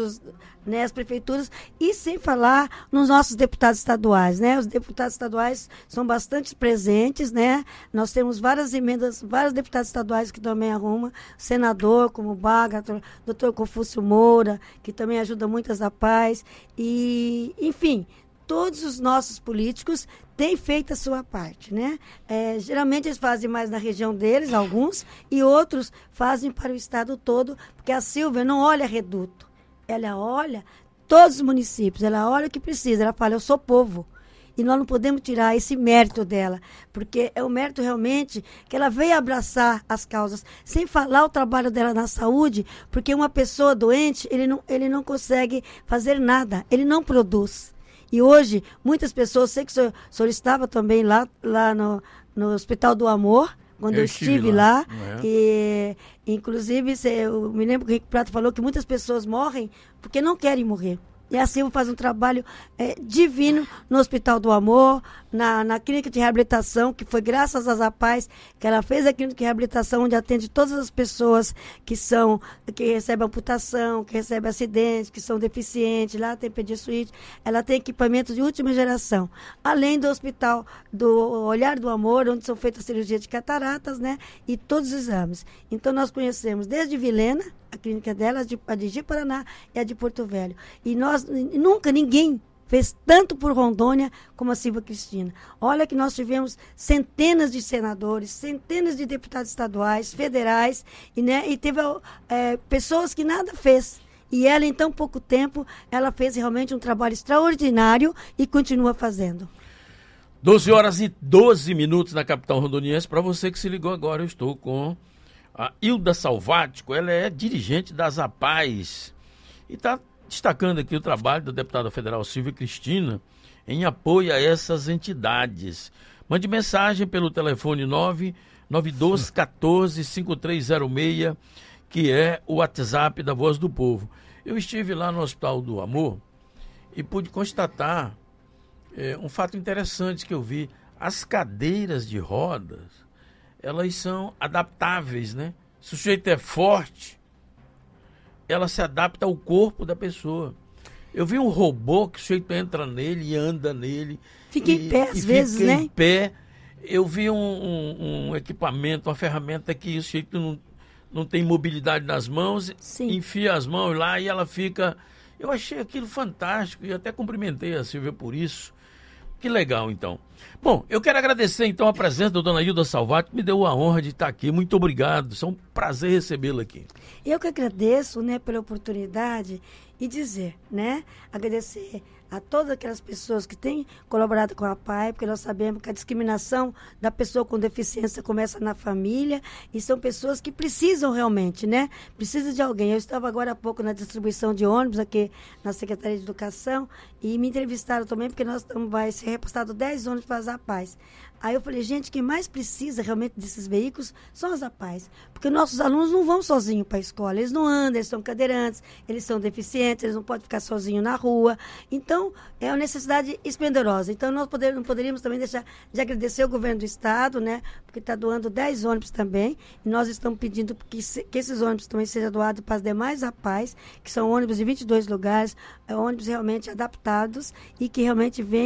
as prefeituras, e sem falar nos nossos deputados estaduais, né? Os deputados estaduais são bastante presentes, né? Nós temos várias emendas, vários deputados estaduais que também arrumam, senador como Baga, doutor Confúcio Moura, que também ajuda muito as APAES, e, enfim, todos os nossos políticos têm feito a sua parte, né? Geralmente eles fazem mais na região deles, alguns, e outros fazem para o estado todo, porque a Silvia não olha reduto, ela olha todos os municípios, ela olha o que precisa, ela fala, eu sou povo. E nós não podemos tirar esse mérito dela, porque é o mérito realmente que ela veio abraçar as causas, sem falar o trabalho dela na saúde, porque uma pessoa doente, ele não consegue fazer nada, ele não produz. E hoje, muitas pessoas, sei que o senhor estava também lá no Hospital do Amor, quando eu estive lá. E, inclusive, eu me lembro que o Rico Prata falou que muitas pessoas morrem porque não querem morrer. E a Silvia faz um trabalho divino no Hospital do Amor, na clínica de reabilitação, que foi graças às APAES que ela fez a clínica de reabilitação, onde atende todas as pessoas que recebem amputação, que recebem acidentes, que são deficientes. Lá tem pedisuíte, ela tem equipamentos de última geração. Além do Hospital do Olhar do Amor, onde são feitas cirurgias de cataratas, né? E todos os exames. Então, nós conhecemos desde Vilhena, a clínica dela, a de Ji-Paraná e a de Porto Velho. E nunca ninguém fez tanto por Rondônia como a Silvia Cristina. Olha que nós tivemos centenas de senadores, centenas de deputados estaduais, federais, e teve pessoas que nada fez. E ela, em tão pouco tempo, ela fez realmente um trabalho extraordinário e continua fazendo. 12 horas e 12 minutos na capital rondoniense. Para você que se ligou agora, eu estou com a Hilda Salvático. Ela é dirigente das APAES e está destacando aqui o trabalho da deputada federal Silvia Cristina em apoio a essas entidades. Mande mensagem pelo telefone 992145306, que é o WhatsApp da Voz do Povo. Eu estive lá no Hospital do Amor e pude constatar um fato interessante que eu vi. As cadeiras de rodas, elas são adaptáveis, né? Se o sujeito é forte, ela se adapta ao corpo da pessoa. Eu vi um robô que o sujeito entra nele e anda nele. Fica em pé às vezes, né? Fica em pé. Eu vi um equipamento, uma ferramenta que o sujeito não tem mobilidade nas mãos. Sim. Enfia as mãos lá e ela fica... Eu achei aquilo fantástico e até cumprimentei a Silvia por isso. Que legal, então. Bom, eu quero agradecer, então, a presença da dona Hilda Salvático, que me deu a honra de estar aqui. Muito obrigado. É um prazer recebê-la aqui. Eu que agradeço, né, pela oportunidade e dizer, né, agradecer a todas aquelas pessoas que têm colaborado com a APAE, porque nós sabemos que a discriminação da pessoa com deficiência começa na família e são pessoas que precisam realmente, né? Precisa de alguém. Eu estava agora há pouco na distribuição de ônibus aqui na Secretaria de Educação e me entrevistaram também, porque vai ser repassado 10 ônibus para as APAES. Aí eu falei, gente, quem mais precisa realmente desses veículos são as APAES, porque nossos alunos não vão sozinhos para a escola, eles não andam, eles são cadeirantes, eles são deficientes, eles não podem ficar sozinhos na rua. Então, é uma necessidade esplendorosa. Então, nós não poderíamos também deixar de agradecer ao governo do estado, né, porque está doando 10 ônibus também, e nós estamos pedindo que esses ônibus também sejam doados para as demais APAES, que são ônibus de 22 lugares, ônibus realmente adaptados e que realmente vêm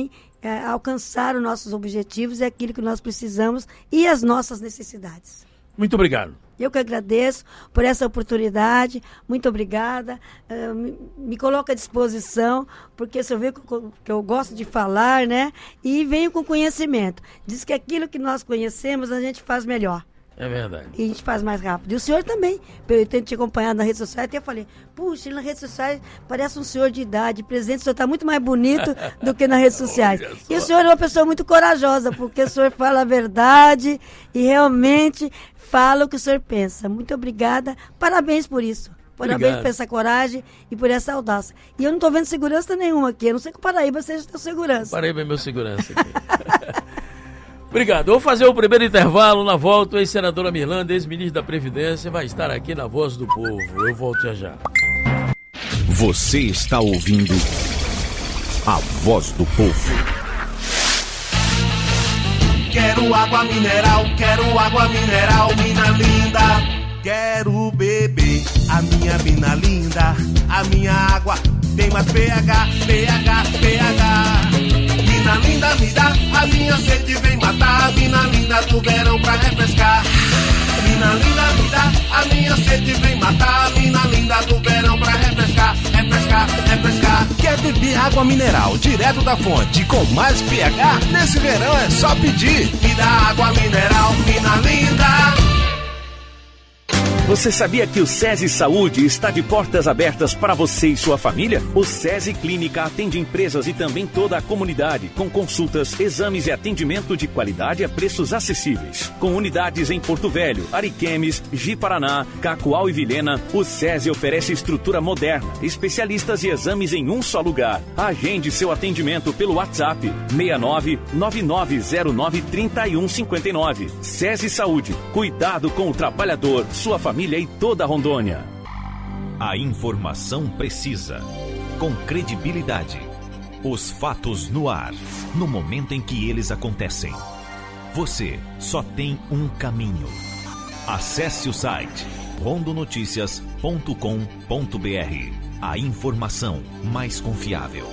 alcançar os nossos objetivos e aquilo que nós precisamos e as nossas necessidades. Muito obrigado. Eu que agradeço por essa oportunidade, muito obrigada, me coloco à disposição, porque você vê que eu gosto de falar, né? E venho com conhecimento. Diz que aquilo que nós conhecemos a gente faz melhor. É verdade. E a gente faz mais rápido. E o senhor também, eu tenho te acompanhado nas redes sociais, até falei, puxa, nas redes sociais parece um senhor de idade, presente, o senhor está muito mais bonito do que nas redes sociais. E o senhor é uma pessoa muito corajosa, porque o senhor fala a verdade e realmente fala o que o senhor pensa. Muito obrigada, parabéns por isso. Parabéns por essa coragem e por essa audácia. E eu não estou vendo segurança nenhuma aqui, eu não sei que o Paraíba seja teu segurança. Paraíba é meu segurança aqui. Obrigado. Vou fazer o primeiro intervalo. Na volta, o ex-senadora Mirlanda, ex-ministro da Previdência, vai estar aqui na Voz do Povo. Eu volto já. Você está ouvindo a Voz do Povo. Quero água mineral, mina linda. Quero beber a minha mina linda. A minha água tem mais pH. Mina linda me dá, a minha sede vem matar. Mina linda do verão pra refrescar. Mina linda me dá, a minha sede vem matar. Mina linda do verão pra refrescar. Quer beber água mineral direto da fonte com mais pH? Nesse verão é só pedir. Me dá água mineral, mina linda. Você sabia que o SESI Saúde está de portas abertas para você e sua família? O SESI Clínica atende empresas e também toda a comunidade, com consultas, exames e atendimento de qualidade a preços acessíveis. Com unidades em Porto Velho, Ariquemes, Ji-Paraná, Cacoal e Vilhena, o SESI oferece estrutura moderna, especialistas e exames em um só lugar. Agende seu atendimento pelo WhatsApp 6999093159. SESI Saúde, cuidado com o trabalhador, sua família e toda a Rondônia. A informação precisa, com credibilidade. Os fatos no ar, no momento em que eles acontecem. Você só tem um caminho. Acesse o site rondonoticias.com.br. A informação mais confiável.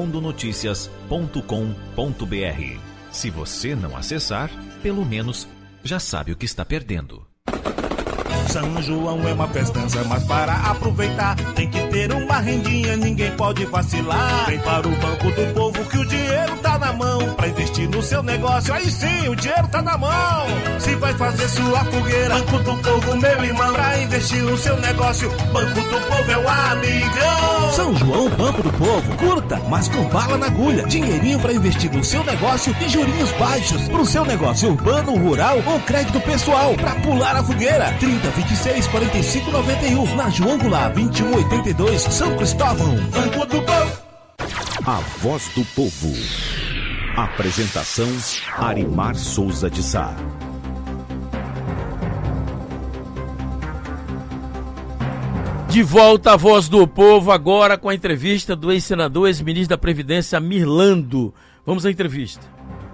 rondonoticias.com.br. Se você não acessar, pelo menos já sabe o que está perdendo. São João é uma festança, mas para aproveitar tem que ter uma rendinha, ninguém pode vacilar. Vem para o Banco do Povo que o dinheiro tá na mão. Pra investir no seu negócio, aí sim, o dinheiro tá na mão. Se vai fazer sua fogueira, Banco do Povo, meu irmão. Pra investir no seu negócio, Banco do Povo é o amigão. São João, Banco do Povo. Curta, mas com bala na agulha. Dinheirinho pra investir no seu negócio e jurinhos baixos. Pro seu negócio urbano, rural ou crédito pessoal. Pra pular a fogueira. 3026-4591. Na João Goulart, 2182, São Cristóvão. Banco do Povo. A Voz do Povo. Apresentação: Arimar Souza de Sá. De volta à Voz do Povo, agora com a entrevista do ex-senador, ex-ministro da Previdência, Mirlando. Vamos à entrevista.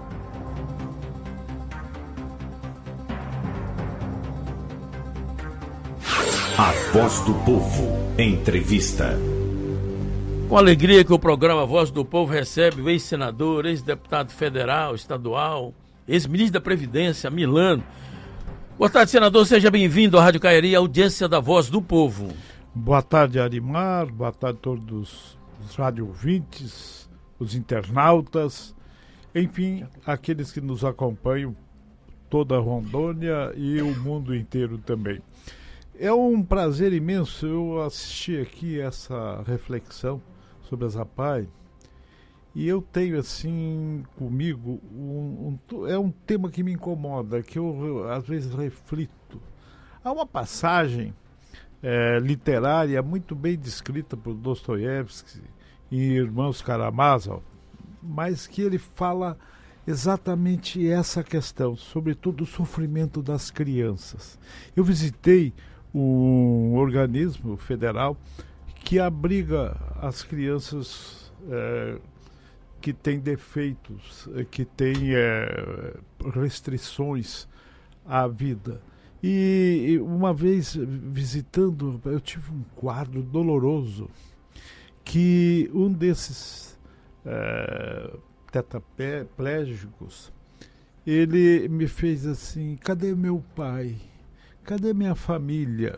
A Voz do Povo. Entrevista. Com alegria que o programa Voz do Povo recebe o ex-senador, ex-deputado federal, estadual, ex-ministro da Previdência, Mirlando. Boa tarde, senador. Seja bem-vindo à Rádio Caiari, audiência da Voz do Povo. Boa tarde, Arimar. Boa tarde a todos os rádio ouvintes, os internautas, enfim, aqueles que nos acompanham, toda a Rondônia e o mundo inteiro também. É um prazer imenso eu assistir aqui essa reflexão sobre a Zapai, e eu tenho assim comigo é um tema que me incomoda, que eu às vezes reflito. Há uma passagem literária muito bem descrita por Dostoiévski e Irmãos Karamazov, mas que ele fala exatamente essa questão, sobretudo o sofrimento das crianças. Eu visitei um organismo federal que abriga as crianças que têm defeitos, que têm restrições à vida. E uma vez visitando, eu tive um quadro doloroso, que um desses tetraplégicos, ele me fez assim: cadê meu pai? Cadê minha família?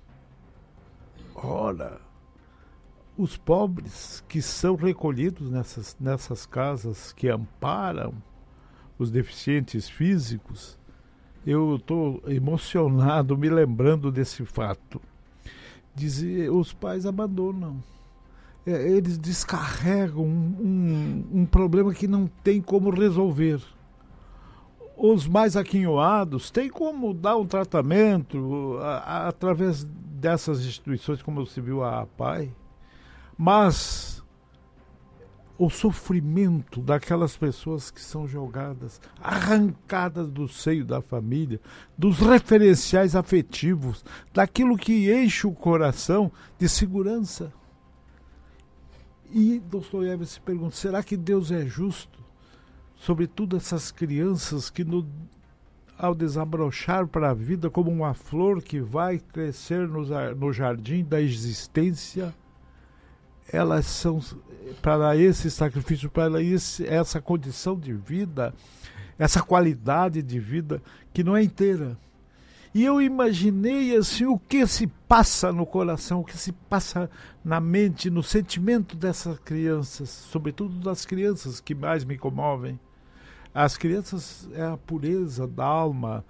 Ora, os pobres que são recolhidos nessas casas que amparam os deficientes físicos, eu estou emocionado me lembrando desse fato. Dizer, os pais abandonam. Eles descarregam um problema que não tem como resolver. Os mais aquinhoados têm como dar um tratamento através dessas instituições, como você viu a APAI, mas o sofrimento daquelas pessoas que são jogadas, arrancadas do seio da família, dos referenciais afetivos, daquilo que enche o coração de segurança. E Dostoiévski se pergunta: será que Deus é justo? Sobretudo essas crianças que, ao desabrochar para a vida como uma flor que vai crescer no jardim da existência, elas são, para esse sacrifício, para essa condição de vida, essa qualidade de vida que não é inteira. E eu imaginei assim o que se passa no coração, o que se passa na mente, no sentimento dessas crianças, sobretudo das crianças que mais me comovem. As crianças é a pureza da alma,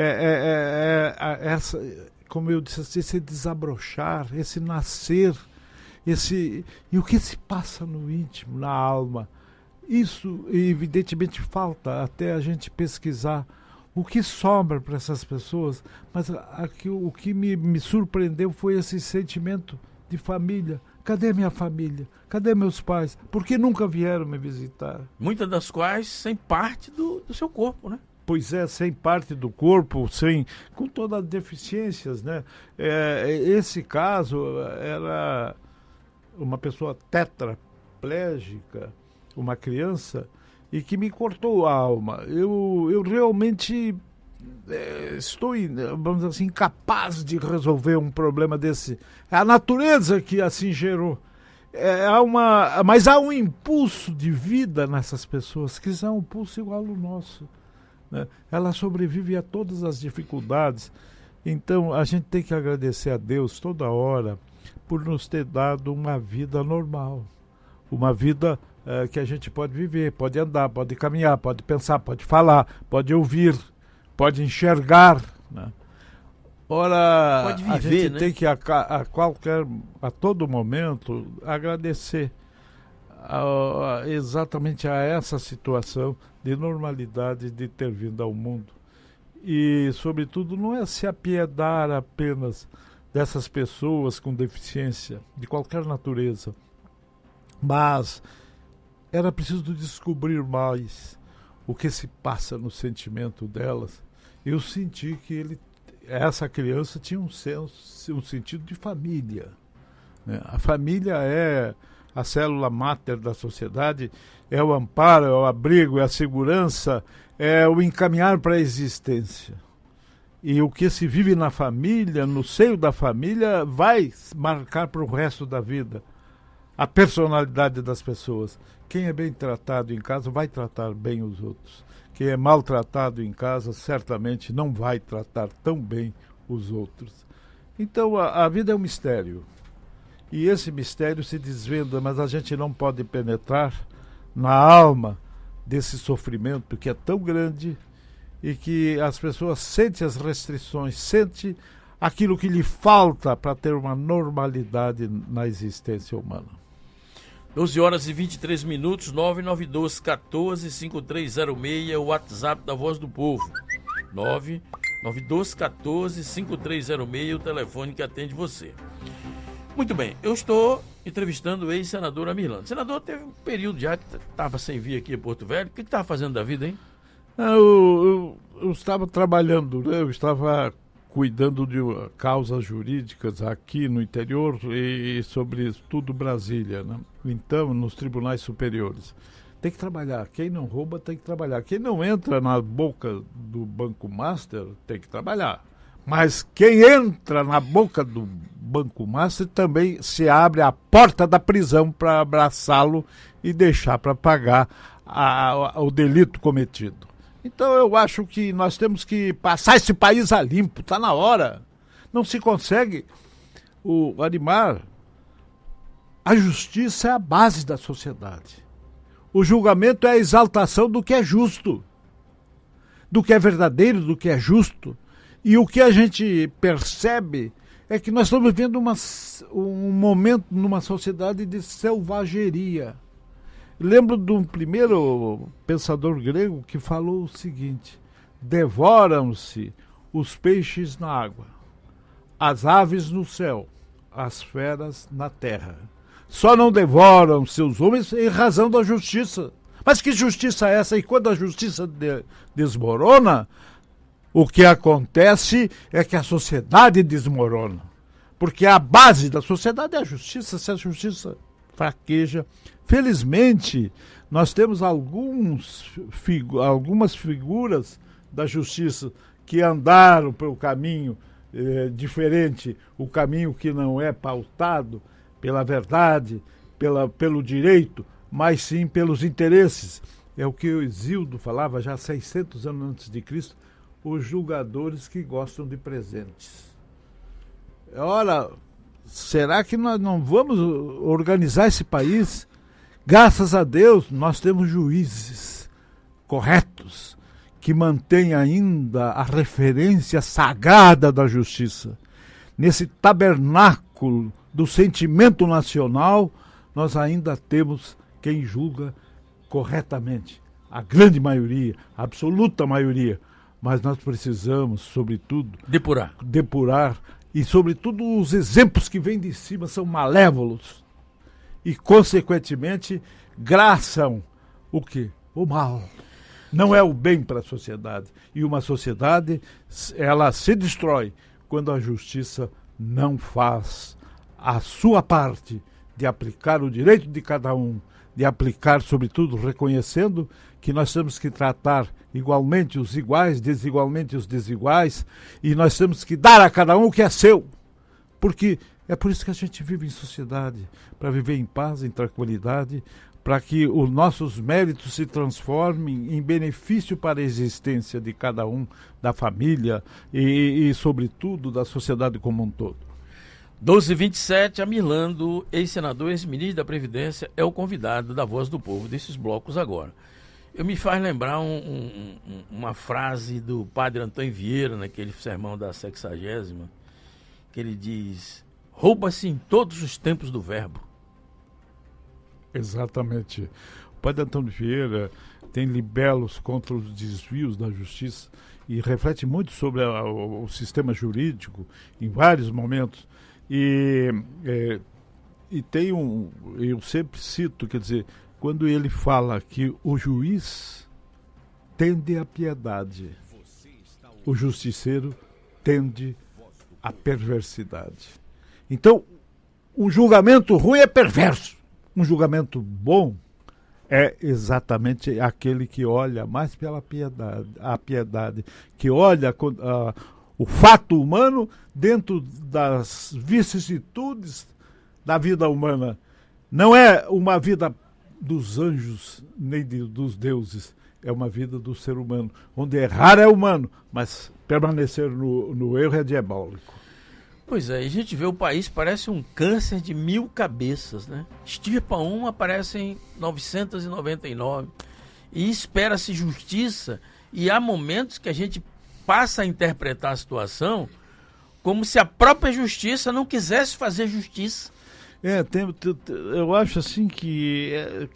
essa, como eu disse, esse desabrochar, esse nascer, e o que se passa no íntimo, na alma. Isso, evidentemente, falta até a gente pesquisar o que sobra para essas pessoas, mas o que me surpreendeu foi esse sentimento de família. Cadê minha família? Cadê meus pais? Por que nunca vieram me visitar? Muitas das quais sem parte do seu corpo, né? Pois é, sem parte do corpo, com todas as deficiências, né? Esse caso era uma pessoa tetraplégica, uma criança, e que me cortou a alma. Eu realmente estou, vamos dizer assim, incapaz de resolver um problema desse. É a natureza que assim gerou. Mas há um impulso de vida nessas pessoas, que é um impulso igual ao nosso, né? Ela sobrevive a todas as dificuldades. Então a gente tem que agradecer a Deus toda hora por nos ter dado uma vida normal, uma vida que a gente pode viver, pode andar, pode caminhar, pode pensar, pode falar, pode ouvir, pode enxergar, né? Ora, pode viver, a gente, né? Tem que a todo momento agradecer exatamente a essa situação de normalidade de ter vindo ao mundo. E, sobretudo, não é se apiedar apenas dessas pessoas com deficiência de qualquer natureza, mas era preciso descobrir mais o que se passa no sentimento delas. Eu senti que essa criança tinha um sentido de família, né? A família é a célula máter da sociedade, é o amparo, é o abrigo, é a segurança, é o encaminhar para a existência. E o que se vive na família, no seio da família, vai marcar para o resto da vida a personalidade das pessoas. Quem é bem tratado em casa vai tratar bem os outros. Quem é maltratado em casa certamente não vai tratar tão bem os outros. Então a vida é um mistério. E esse mistério se desvenda, mas a gente não pode penetrar na alma desse sofrimento que é tão grande e que as pessoas sentem as restrições, sentem aquilo que lhe falta para ter uma normalidade na existência humana. 12 horas e 23 minutos, 992145306, o WhatsApp da Voz do Povo. 992145306, o telefone que atende você. Muito bem, eu estou entrevistando o ex-senador Mirlando. O senador teve um período já que estava sem vir aqui a Porto Velho. O que estava fazendo da vida, hein? Eu estava trabalhando, né? Eu estava cuidando de causas jurídicas aqui no interior e sobretudo Brasília, né? Então, nos tribunais superiores. Tem que trabalhar. Quem não rouba tem que trabalhar. Quem não entra na boca do Banco Master tem que trabalhar. Mas quem entra na boca do Banco Master também se abre a porta da prisão para abraçá-lo e deixar para pagar o delito cometido. Então eu acho que nós temos que passar esse país a limpo, está na hora. Não se consegue, o Arimar, a justiça é a base da sociedade. O julgamento é a exaltação do que é justo, do que é verdadeiro, do que é justo. E o que a gente percebe é que nós estamos vivendo um momento numa sociedade de selvageria. Lembro de um primeiro pensador grego que falou o seguinte: devoram-se os peixes na água, as aves no céu, as feras na terra. Só não devoram seus homens em razão da justiça. Mas que justiça é essa? E quando a justiça desmorona, o que acontece é que a sociedade desmorona. Porque a base da sociedade é a justiça. Se a justiça fraqueja, felizmente, nós temos algumas figuras da justiça que andaram pelo caminho diferente, o caminho que não é pautado pela verdade, pelo direito, mas sim pelos interesses. É o que o Exildo falava já 600 anos antes de Cristo, os julgadores que gostam de presentes. Ora, será que nós não vamos organizar esse país? Graças a Deus, nós temos juízes corretos, que mantêm ainda a referência sagrada da justiça. Nesse tabernáculo do sentimento nacional, nós ainda temos quem julga corretamente. A grande maioria, a absoluta maioria. Mas nós precisamos, sobretudo, depurar. E, sobretudo, os exemplos que vêm de cima são malévolos. E, consequentemente, graçam o quê? O mal. Não é o bem para a sociedade. E uma sociedade, ela se destrói quando a justiça não faz a sua parte de aplicar o direito de cada um, de aplicar, sobretudo, reconhecendo que nós temos que tratar igualmente os iguais, desigualmente os desiguais, e nós temos que dar a cada um o que é seu. Porque é por isso que a gente vive em sociedade, para viver em paz, em tranquilidade, para que os nossos méritos se transformem em benefício para a existência de cada um, da família e sobretudo, da sociedade como um todo. 12h27, Amilando, ex-senador, ex-ministro da Previdência, é o convidado da Voz do Povo desses blocos agora. Eu me faz lembrar uma frase do padre Antônio Vieira, naquele sermão da 60ª, que ele diz: rouba-se em todos os tempos do verbo. Exatamente. O padre Antônio Vieira tem libelos contra os desvios da justiça e reflete muito sobre o sistema jurídico em vários momentos. E tem eu sempre cito, quer dizer, quando ele fala que o juiz tende à piedade, o justiceiro tende à perversidade. Então, um julgamento ruim é perverso. Um julgamento bom é exatamente aquele que olha mais pela piedade, que olha o fato humano dentro das vicissitudes da vida humana. Não é uma vida dos anjos nem dos deuses, é uma vida do ser humano, onde errar é humano, mas permanecer no erro é diabólico. Pois é, a gente vê o país parece um câncer de 1000 cabeças, né? Estirpa um, aparecem 999 e espera-se justiça, e há momentos que a gente passa a interpretar a situação como se a própria justiça não quisesse fazer justiça. Eu acho assim que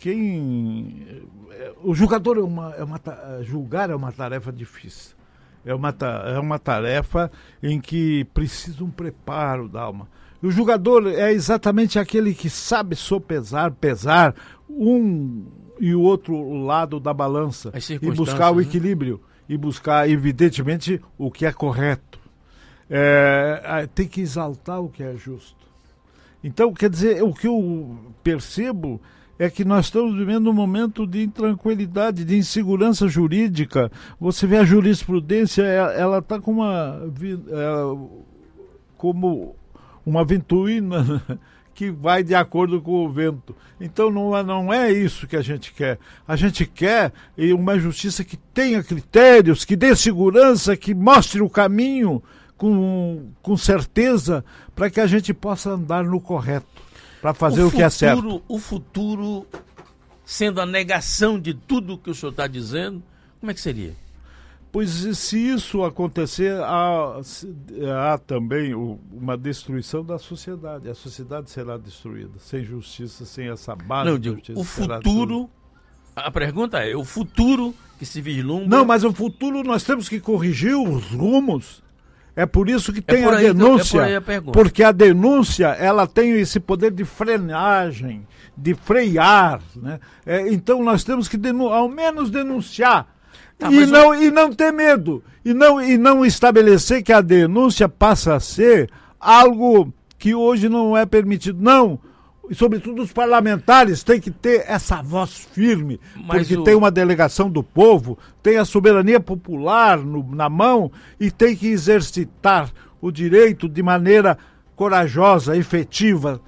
o julgador julgar é uma tarefa difícil. É uma tarefa em que precisa um preparo da alma. E o julgador é exatamente aquele que sabe pesar um e o outro lado da balança e buscar o equilíbrio, e buscar, evidentemente, o que é correto. Tem que exaltar o que é justo. Então, quer dizer, o que eu percebo é que nós estamos vivendo um momento de intranquilidade, de insegurança jurídica. Você vê a jurisprudência, ela está como uma ventoína que vai de acordo com o vento. Então não é isso que a gente quer. A gente quer uma justiça que tenha critérios, que dê segurança, que mostre o caminho com certeza, para que a gente possa andar no correto, para fazer o que é certo. O futuro, sendo a negação de tudo que o senhor está dizendo, como é que seria? Pois se isso acontecer, há também uma destruição da sociedade. A sociedade será destruída. Sem justiça, sem essa base. Não, digo, o futuro... A pergunta é, o futuro que se vislumbra... Não, mas o futuro nós temos que corrigir os rumos. É por isso que tem a denúncia. Porque a denúncia, ela tem esse poder de frenagem, de frear. Né? Então nós temos que ao menos denunciar. E não ter medo, e não estabelecer que a denúncia passa a ser algo que hoje não é permitido. Não, e sobretudo os parlamentares têm que ter essa voz firme, porque tem uma delegação do povo, tem a soberania popular na mão e tem que exercitar o direito de maneira corajosa, efetiva,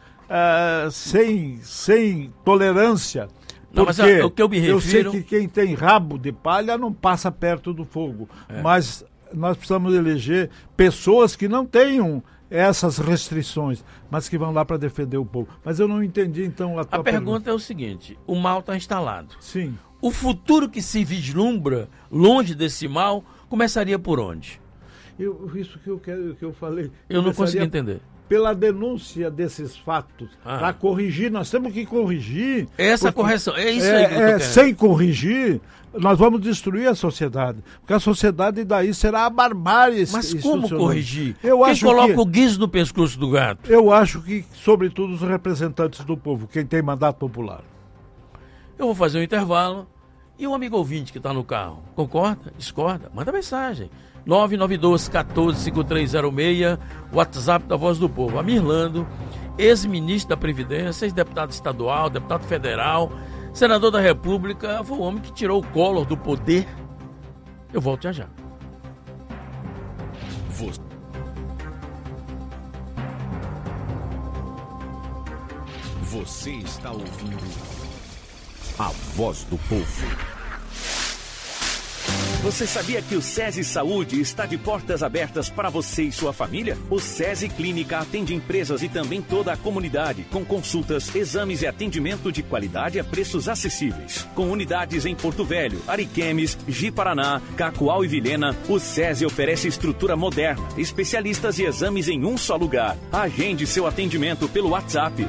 sem tolerância. Não, mas o que eu me refiro... Eu sei que quem tem rabo de palha não passa perto do fogo, mas nós precisamos eleger pessoas que não tenham essas restrições, mas que vão lá para defender o povo. Mas eu não entendi, então, a tua pergunta é o seguinte, o mal está instalado. Sim. O futuro que se vislumbra, longe desse mal, começaria por onde? Isso que eu falei. Eu não consegui entender. Pela denúncia desses fatos, para corrigir, nós temos que corrigir. Essa correção, é isso aí que eu tô querendo. Sem corrigir, nós vamos destruir a sociedade, porque a sociedade daí será a barbárie. Mas como corrigir? Quem coloca o guiso no pescoço do gato? Eu acho que, sobretudo, os representantes do povo, quem tem mandato popular. Eu vou fazer um intervalo e um amigo ouvinte que está no carro, concorda? Discorda? Manda mensagem. 992-14-5306, WhatsApp da Voz do Povo. A Mirlando, ex-ministro da Previdência, ex-deputado estadual, deputado federal, senador da República, foi o homem que tirou o Collor do poder. Eu volto já já. Você está ouvindo a Voz do Povo. Você sabia que o SESI Saúde está de portas abertas para você e sua família? O SESI Clínica atende empresas e também toda a comunidade, com consultas, exames e atendimento de qualidade a preços acessíveis. Com unidades em Porto Velho, Ariquemes, Ji-Paraná, Cacoal e Vilhena, o SESI oferece estrutura moderna, especialistas e exames em um só lugar. Agende seu atendimento pelo WhatsApp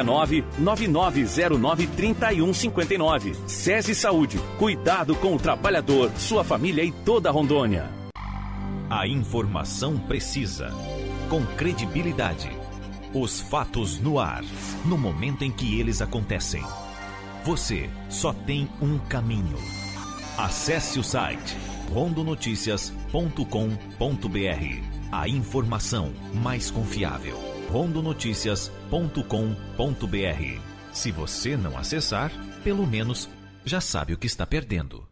69-9909-3159. SESI Saúde, cuidado com o trabalhador, sua família e toda a Rondônia. A informação precisa, com credibilidade. Os fatos no ar, no momento em que eles acontecem. Você só tem um caminho. Acesse o site rondonoticias.com.br. A informação mais confiável. rondonoticias.com.br. Se você não acessar, pelo menos já sabe o que está perdendo.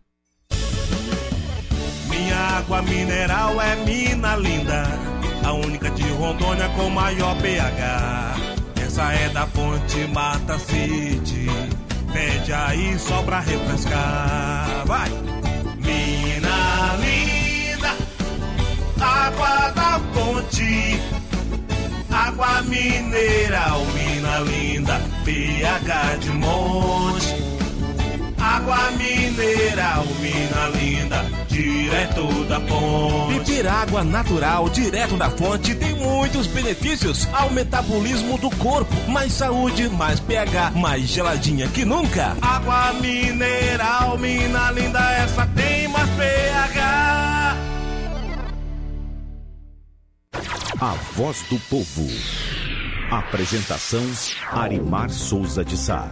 Minha água mineral é Mina Linda, a única de Rondônia com maior pH. Essa é da fonte Mata City, pede aí só pra refrescar. Vai! Mina Linda, água da fonte, água mineral, Mina Linda, pH de monte. Água mineral, Mina Linda, direto da fonte. Beber água natural, direto da fonte, tem muitos benefícios ao metabolismo do corpo. Mais saúde, mais pH, mais geladinha que nunca. Água mineral, Mina Linda, essa tem mais pH. A Voz do Povo. Apresentação: Arimar Souza de Sá.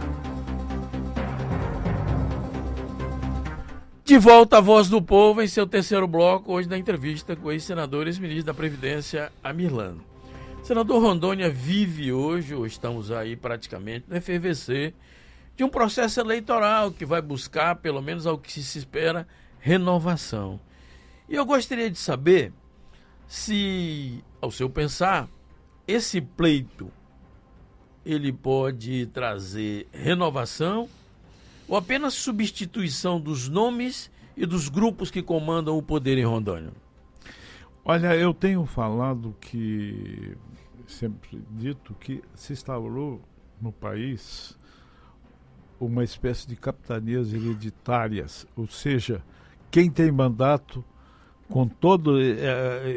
De volta à Voz do Povo em seu terceiro bloco, hoje na entrevista com o ex-senador e ex-ministro da Previdência, Amirlando. Senador, Rondônia vive hoje, ou estamos aí praticamente, no efervescer de um processo eleitoral que vai buscar, pelo menos ao que se espera, renovação. E eu gostaria de saber se, ao seu pensar, esse pleito, ele pode trazer renovação ou apenas substituição dos nomes e dos grupos que comandam o poder em Rondônia? Olha, eu tenho falado que, sempre dito que se instaurou no país uma espécie de capitanias hereditárias, ou seja, quem tem mandato com todo